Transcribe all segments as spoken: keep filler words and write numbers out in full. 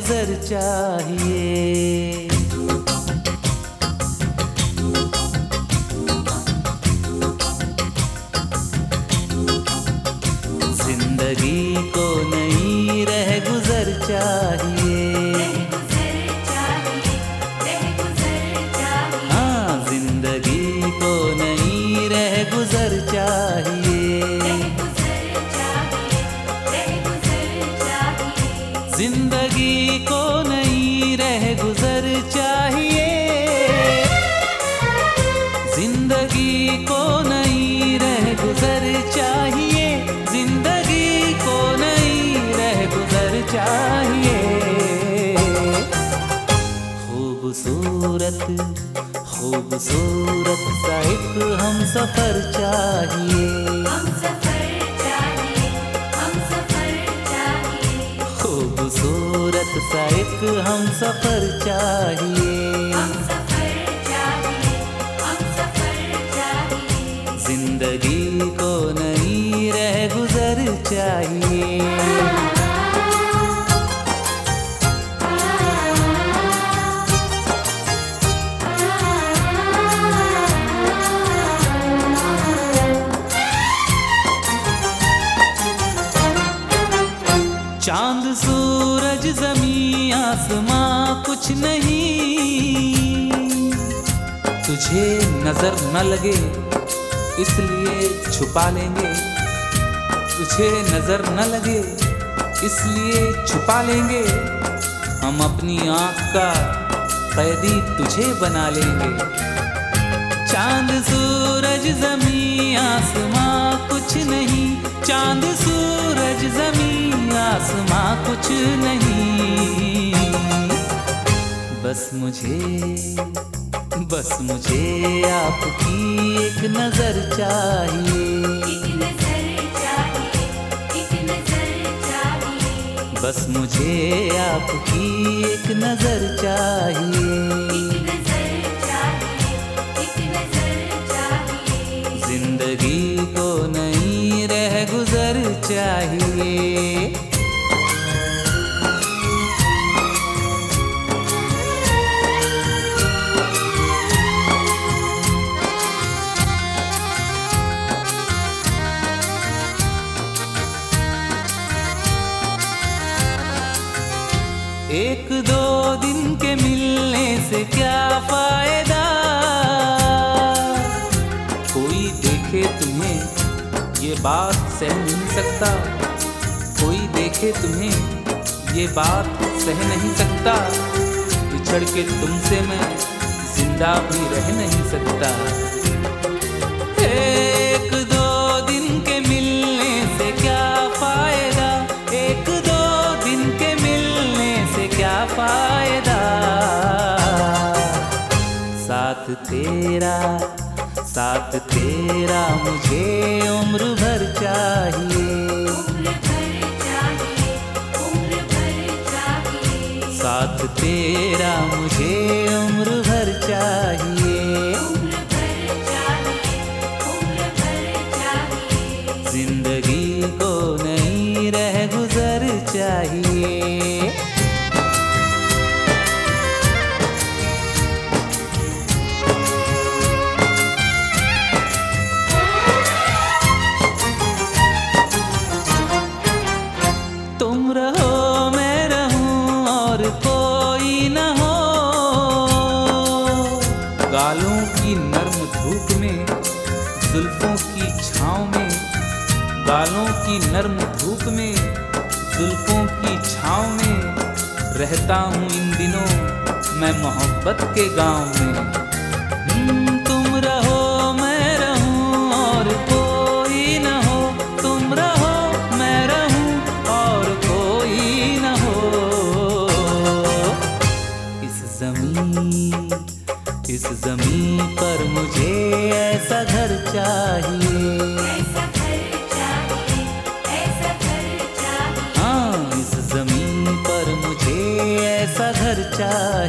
गुजर चाहिए। जिंदगी को नई रह गुजर चाहिए। हाँ, जिंदगी को नई रह गुजर चाहिए। जिंदगी को नई रह गुजर चाहिए। जिंदगी को नई रह गुजर चाहिए। जिंदगी को नई रह गुजर चाहिए। खूबसूरत खूबसूरत सा एक हम सफर चाहिए। खूबसूरत सा एक हम सफर चाहिए। जिंदगी को नई रह गुजर चाहिए। चांद सूरज ज़मीं आसमां कुछ नहीं, तुझे नजर न लगे इसलिए छुपा लेंगे। तुझे नजर न लगे इसलिए छुपा लेंगे। हम अपनी आँख का कैदी तुझे बना लेंगे। चांद सूरज ज़मीं आसमां कुछ नहीं। चांद सूरज ज़मीं आसमां कुछ नहीं। बस मुझे बस मुझे आपकी एक नजर चाहिए। बस मुझे आपकी एक नजर चाहिए। जिंदगी को नई रह गुजर चाहिए। एक दो दिन के मिलने से क्या फायदा। कोई देखे तुम्हें ये बात सह नहीं सकता। कोई देखे तुम्हें ये बात सह नहीं सकता। बिछड़ के तुमसे मैं जिंदा भी रह नहीं सकता। एक दो दिन के मिलने से क्या फायदा। एक दो दिन के मिलने से क्या फायदा। साथ तेरा साथ तेरा मुझे उम्र भर चाहिए। साथ तेरा मुझे उम्र भर चाहिए। जिंदगी को नई रह गुजर चाहिए। तुम रहो मैं रहूं और कोई न हो। गालों की नर्म धूप में जुल्फों की छाँव में। गालों की नर्म धूप में जुल्फों की छाँव में। रहता हूँ इन दिनों मैं मोहब्बत के गाँव में। तुम रहो मैं रहूं और कोई न हो। तुम रहो मैं रहूं और कोई न हो। इस जमीन इस जमीन पर मुझे ऐसा घर चाहिए। हाँ, इस जमीन पर मुझे ऐसा घर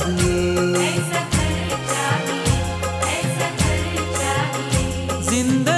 चाहिए। जिंदगी